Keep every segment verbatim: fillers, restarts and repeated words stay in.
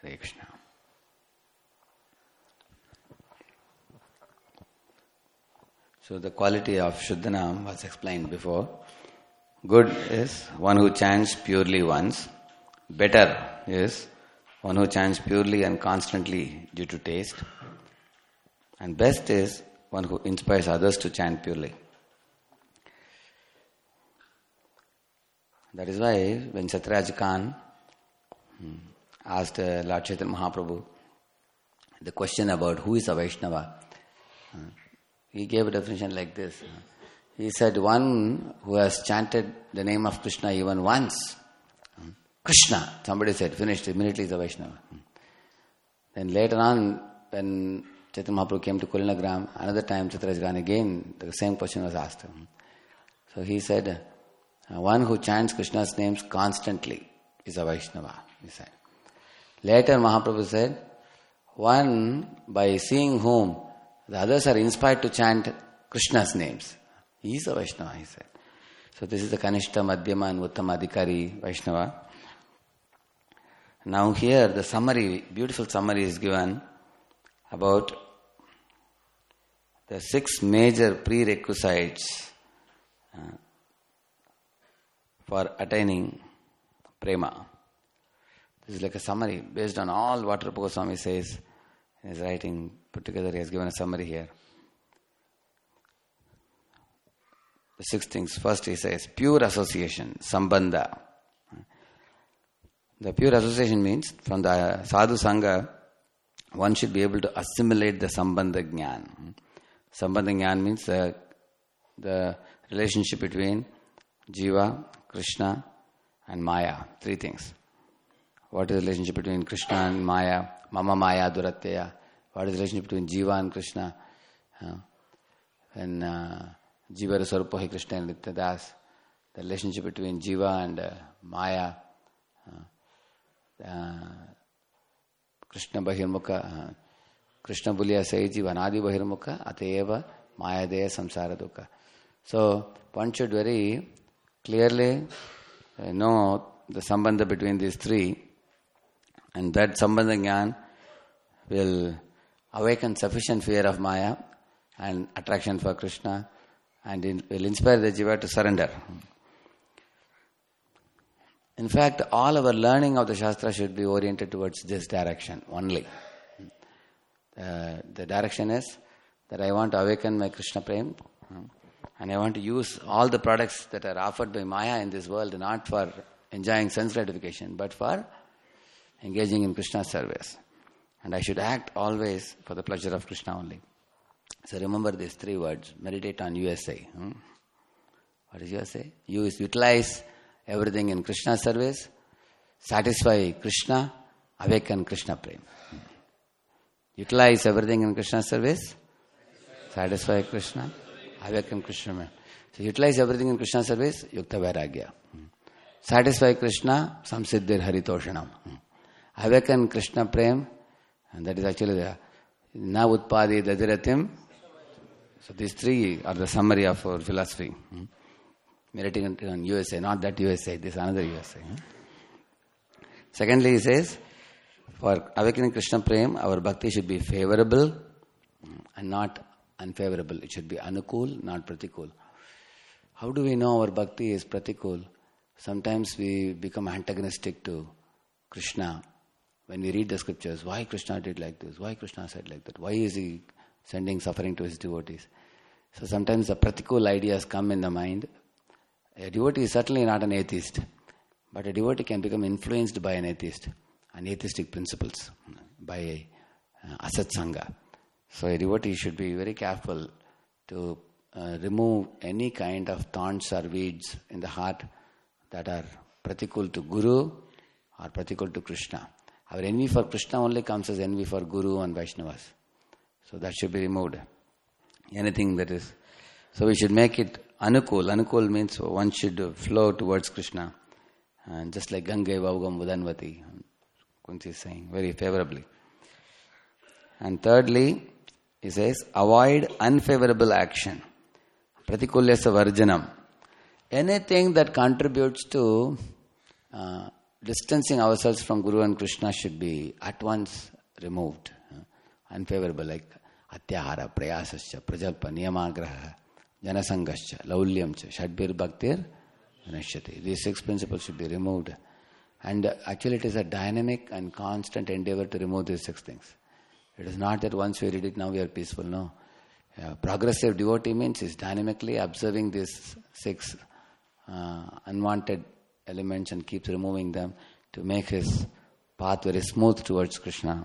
Hare Krishna. So the quality of Shuddhanam was explained before. Good is one who chants purely once. Better is one who chants purely and constantly due to taste. And best is one who inspires others to chant purely. That is why when Satyaraj Khan asked uh, Lord Chaitanya Mahaprabhu the question about who is a Vaishnava, uh, he gave a definition like this. He said, one who has chanted the name of Krishna even once. Krishna, somebody said, finished, immediately is a Vaishnava. Then later on, when Chaitanya Mahaprabhu came to Kulinagram, another time Satyaraj Khan again, the same question was asked. So he said, one who chants Krishna's names constantly is a Vaishnava, he said. Later Mahaprabhu said, one by seeing whom the others are inspired to chant Krishna's names. He is a Vaishnava, he said. So this is the Kanishta, Madhyama and Uttama Adhikari Vaishnava. Now here the summary, beautiful summary is given about the six major prerequisites uh, for attaining prema. This is like a summary based on all what Rupa Goswami says in his writing. Put together, he has given a summary here. The six things. First he says, pure association, sambandha. The pure association means from the sadhu sangha, one should be able to assimilate the sambandha jnana. Sambandha jnana means the, the relationship between Jiva, Krishna and Maya. Three things. What is the relationship between Krishna and Maya? Mama Maya Duratyaya. What is the relationship between Jiva and Krishna? Uh, and uh, Jiva Sarupahi Krishna and Nityadas. The relationship between Jiva and uh, Maya. Uh, uh, Krishna Bahirmukha. Uh, Krishna Bulya Sai Jiva Anadi Bahirmukha Ateva Maya Deya Samsara Dukha. So one should very clearly uh, know the sambandha between these three, and that sambandha jnana will awaken sufficient fear of Maya and attraction for Krishna, and it will inspire the jiva to surrender. In fact, all our learning of the Shastra should be oriented towards this direction only. Uh, the direction is that I want to awaken my Krishna prem, and I want to use all the products that are offered by Maya in this world not for enjoying sense gratification, but for engaging in Krishna's service. And I should act always for the pleasure of Krishna only. So remember these three words. Meditate on U S A. Hmm? What is U S A? U is utilize everything in Krishna's service, satisfy Krishna, awaken Krishna prem. Utilize everything in Krishna's service, satisfy Krishna, awaken Krishna prem. So utilize everything in Krishna's service, yukta vairagya. Satisfy Krishna, samsiddhir haritoshanam. Awaken Krishna prem, and that is actually the na utpadi dadiratim. So these three are the summary of our philosophy. Meditating on U S A, not that U S A, this is another U S A. Secondly, he says, for awakening Krishna prem, our bhakti should be favorable and not unfavorable. It should be anukul, not pratikul. How do we know our bhakti is pratikul? Sometimes we become antagonistic to Krishna when we read the scriptures. Why Krishna did like this? Why Krishna said like that? Why is he sending suffering to his devotees? So sometimes the pratikul ideas come in the mind. A devotee is certainly not an atheist, but a devotee can become influenced by an atheist, and atheistic principles, by uh, asat sangha. So a devotee should be very careful to uh, remove any kind of thorns or weeds in the heart that are pratikul to Guru or pratikul to Krishna. Our envy for Krishna only comes as envy for Guru and Vaishnavas. So that should be removed. Anything that is... So we should make it anukul. Anukul means one should flow towards Krishna. And just like Gange Vaugam Budanvati, Kunti is saying, very favorably. And thirdly, he says, avoid unfavorable action. Pratikulyasa varjanam. Anything that contributes to uh, distancing ourselves from Guru and Krishna should be at once removed. Uh, unfavorable, like atyahara, prayasascha, prajalpa, niyamagraha, janasangascha, laulyamcha, shadbir bhaktir, anashyati. These six principles should be removed. And uh, actually it is a dynamic and constant endeavor to remove these six things. It is not that once we read it, now we are peaceful. No. Uh, progressive devotee means is dynamically observing these six uh, unwanted elements and keeps removing them to make his path very smooth towards Krishna.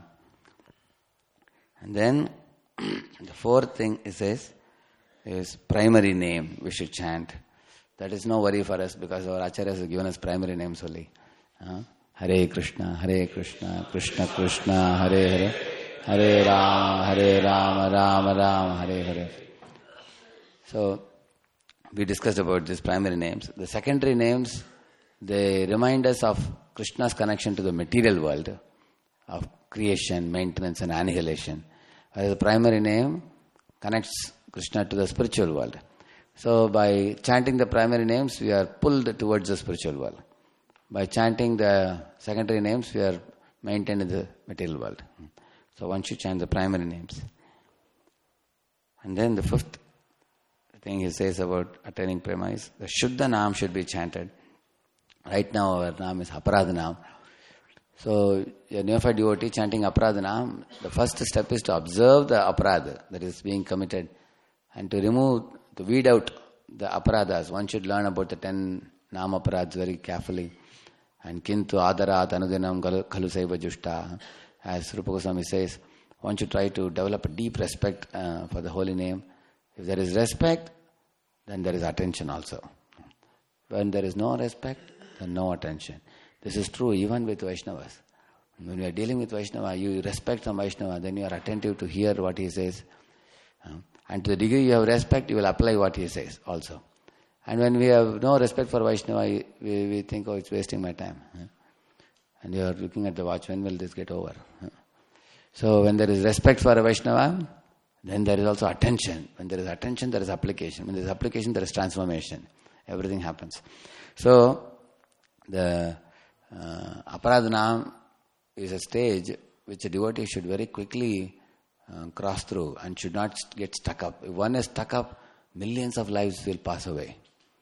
And then the fourth thing is this, is primary name we should chant. That is no worry for us because our acharyas have given us primary names only. Uh, Hare Krishna, Hare Krishna, Krishna Krishna, Hare Hare, Hare Rama, Hare Rama, Rama Rama, Hare Hare. So, we discussed about these primary names. The secondary names, they remind us of Krishna's connection to the material world, of creation, maintenance and annihilation. Whereas the primary name connects Krishna to the spiritual world. So, by chanting the primary names, we are pulled towards the spiritual world. By chanting the secondary names, we are maintained in the material world. So one should chant the primary names. And then the fifth thing he says about attaining prema is the Shuddha Naam should be chanted. Right now our Naam is Aparadha Naam. So a neophyte devotee chanting Aparadha Naam, the first step is to observe the aparadha that is being committed and to remove, to weed out the aparadhas. One should learn about the ten Naam aparadhas very carefully. And kintu adarat anudinam khalu saiva jushta. As Rupa Goswami says, one should try to develop a deep respect uh, for the holy name. If there is respect, then there is attention also. When there is no respect, then no attention. This is true even with Vaishnavas. When you are dealing with Vaishnava, you respect some Vaishnava, then you are attentive to hear what he says. Uh, and to the degree you have respect, you will apply what he says also. And when we have no respect for Vaishnava, we, we think, oh, it's wasting my time. And you are looking at the watch, when will this get over? So when there is respect for a Vaishnava, then there is also attention. When there is attention, there is application. When there is application, there is transformation. Everything happens. So the uh, Aparadhanam is a stage which a devotee should very quickly uh, cross through and should not get stuck up. If one is stuck up, millions of lives will pass away.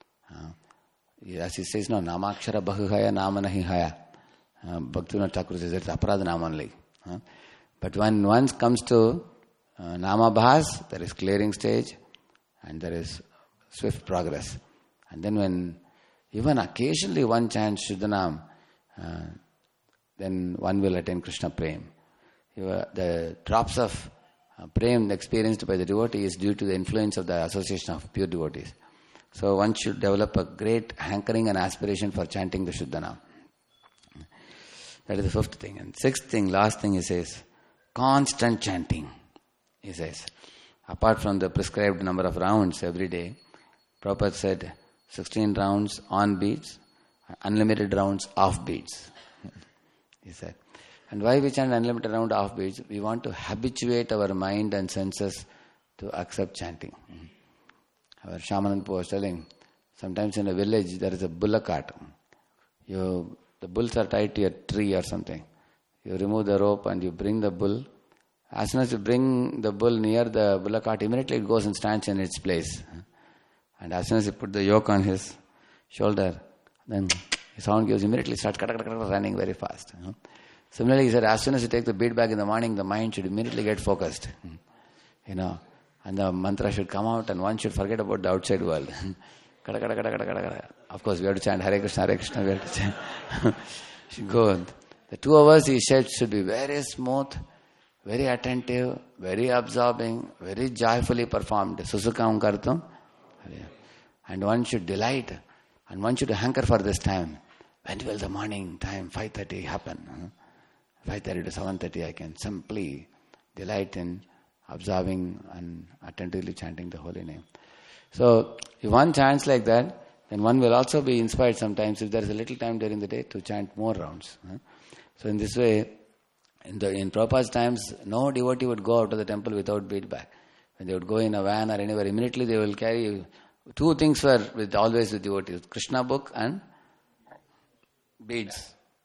Uh, as he says, no, Namakshara Bahihaya Namanahi Haya. Uh, Bhaktivinoda Thakur says it's Aparadhanam only. Uh, but when one comes to uh, Namabhas, there is clearing stage and there is swift progress. And then when even occasionally one chants Shuddhanam, uh, then one will attain Krishna Prem. The drops of uh, Prem experienced by the devotee is due to the influence of the association of pure devotees. So one should develop a great hankering and aspiration for chanting the Shuddhanam. That is the fifth thing. And sixth thing, last thing he says, constant chanting. He says, apart from the prescribed number of rounds every day, Prabhupada said sixteen rounds on beats, unlimited rounds off beats. He said. And why we chant unlimited round off beats? We want to habituate our mind and senses to accept chanting. Our Shamanand was telling, sometimes in a village there is a bullock cart. You, the bulls are tied to a tree or something. You remove the rope and you bring the bull. As soon as you bring the bull near the bullock cart, immediately it goes and stands in its place. And as soon as you put the yoke on his shoulder, then the sound gives, immediately starts running very fast. Similarly, he said, as soon as you take the bead bag in the morning, the mind should immediately get focused. You know, and the mantra should come out and one should forget about the outside world. Of course, we have to chant Hare Krishna, Hare Krishna, we have to chant. Should go. The two hours he said should be very smooth, very attentive, very absorbing, very joyfully performed. Susukam kartum. And one should delight and one should hanker for this time. When will the morning time, five thirty, happen? five thirty to seven thirty, I can simply delight in observing and attentively chanting the holy name. So, if one chants like that, then one will also be inspired sometimes, if there is a little time during the day, to chant more rounds. So, in this way, in the in Prabhupada's times, no devotee would go out of the temple without bead bag. When they would go in a van or anywhere, immediately they will carry two things were with always with devotees: Krishna book and beads.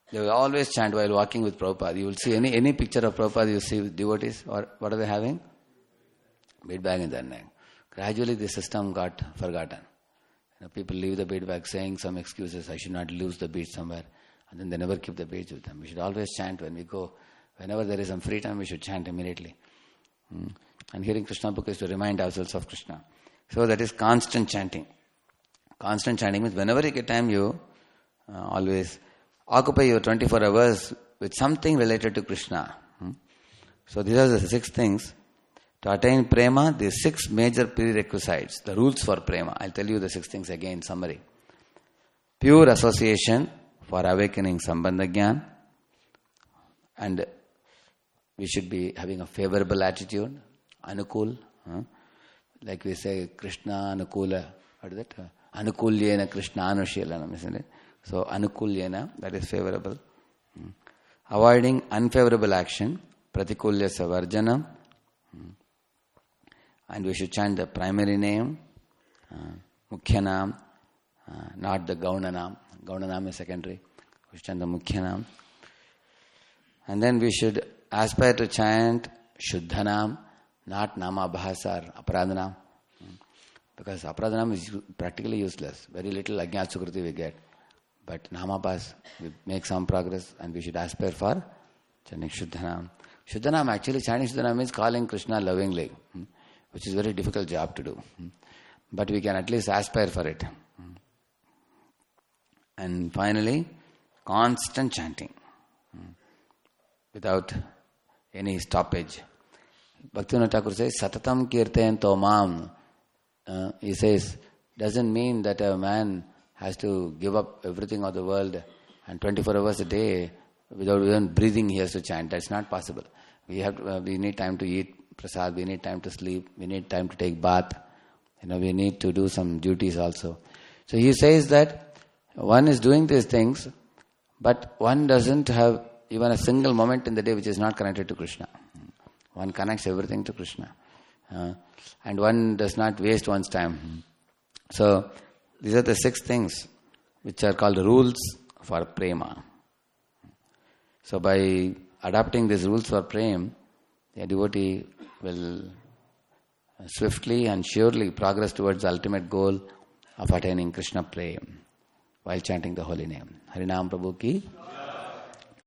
They will always chant while walking with Prabhupada. You will see any, any picture of Prabhupada, you see with devotees, or what are they having? Bead bag in their neck. Gradually the system got forgotten. You know, people leave the bead bag saying some excuses, I should not lose the beads somewhere. And then they never keep the beads with them. We should always chant when we go. Whenever there is some free time, we should chant immediately. Hmm. And hearing Krishna book is to remind ourselves of Krishna. So that is constant chanting. Constant chanting means whenever you get time, you uh, always occupy your twenty-four hours with something related to Krishna. Hmm. So these are the six things. To attain prema, the six major prerequisites, the rules for prema. I'll tell you the six things again in summary. Pure association for awakening Sambandha Gyan. And we should be having a favorable attitude, Anukul. Huh? Like we say, Krishna Anukula. What is that? Anukulyena Krishna Anushilanam, isn't it? So Anukulyena, that is favorable. Hmm. Avoiding unfavorable action, Pratikulya Savarjanam. Hmm. And we should chant the primary name, uh, Mukhyanam, uh, not the Gaunanam. Gaunanam is secondary. We should chant the Mukhyanam. And then we should aspire to chant Shuddhanam, not Namabhas or Aparadhanam. Because Aparadhanam is practically useless. Very little Ajnat Sukruti we get. But Namabhas, we make some progress and we should aspire for chanting Shuddhanam. Shuddhanam, actually chanting Shuddhanam means calling Krishna lovingly, which is a very difficult job to do. But we can at least aspire for it. And finally, constant chanting. Without any stoppage. Bhaktivinoda Thakur says, Satatam kirtayan tomam. Uh, he says, doesn't mean that a man has to give up everything of the world and twenty-four hours a day without even breathing he has to chant. That's not possible. We have to, uh, we need time to eat prasad, we need time to sleep, we need time to take bath. You know, we need to do some duties also. So he says that one is doing these things, but one doesn't have even a single moment in the day which is not connected to Krishna. One connects everything to Krishna. Uh, and one does not waste one's time. So, these are the six things which are called rules for prema. So, by adopting these rules for prema, the devotee will swiftly and surely progress towards the ultimate goal of attaining Krishna prema while chanting the holy name. Harinam Prabhu ki